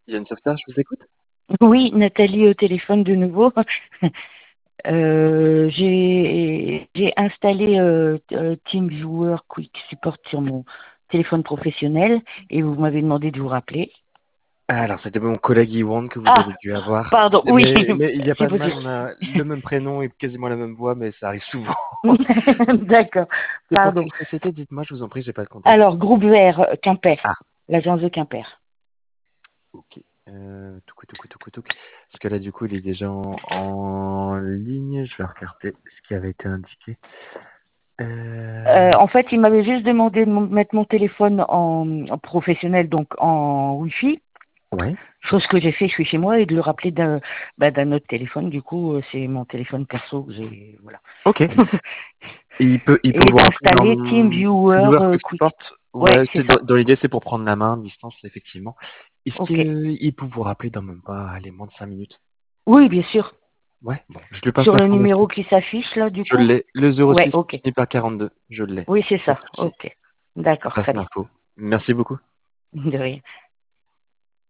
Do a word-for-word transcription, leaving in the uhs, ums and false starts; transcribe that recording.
Yann Sauveterre, je vous écoute. Oui, Nathalie au téléphone de nouveau. Euh, j'ai j'ai installé euh, euh, TeamViewer Quick Support sur mon téléphone professionnel et vous m'avez demandé de vous rappeler. Ah, alors, c'était mon collègue Iwan que vous Ah, avez dû avoir. pardon, oui, Mais, mais il n'y a c'est pas de mal, possible. on a le même prénom et quasiment la même voix, mais ça arrive souvent. D'accord, C'est pour pardon. quelle société? Dites-moi, je vous en prie, j'ai pas le contexte. Alors, groupe Vert, euh, Quimper, Ah, l'agence de Quimper. ok. Euh, touc, touc, touc, touc. Parce que là, du coup, il est déjà en, en ligne. Je vais regarder ce qui avait été indiqué. Euh, Euh, en fait, il m'avait juste demandé de mon- mettre mon téléphone en, en professionnel, donc en Wi-Fi. ouais. Chose que j'ai fait, je suis chez moi, et de le rappeler d'un bah, d'un autre téléphone. Du coup, euh, c'est mon téléphone perso que j'ai. Voilà. Ok. Et il peut, il peut Et vous rappeler d'installer dans TeamViewer TeamViewer euh, Quick Quick. Support. Ouais, Ouais, c'est c'est dans, ça. dans l'idée, c'est pour prendre la main à distance, effectivement. Est-ce Ok. qu'il peut vous rappeler dans même pas, allez, moins de cinq minutes? Oui, bien sûr. Ouais, bon, je lui passe Sur le l'information. numéro qui s'affiche, là, du Je coup. l'ai, le Ouais, zéro six ok. fini par quarante-deux. Je l'ai. Oui, c'est Pas de ça. souci. Ok. Je D'accord, passe très bien. l'info. Merci beaucoup. De rien.